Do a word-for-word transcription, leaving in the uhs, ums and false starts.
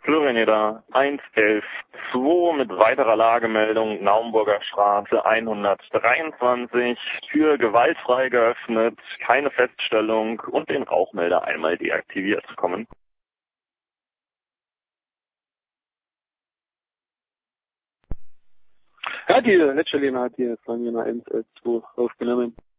Florianeder eins elf zwei mit weiterer Lagemeldung Naumburger Straße hundertdreiundzwanzig, Tür gewaltfrei geöffnet, keine Feststellung und den Rauchmelder einmal deaktiviert. Kommen. Radio, Netschelina hat hier von Jena eins elf zwei aufgenommen.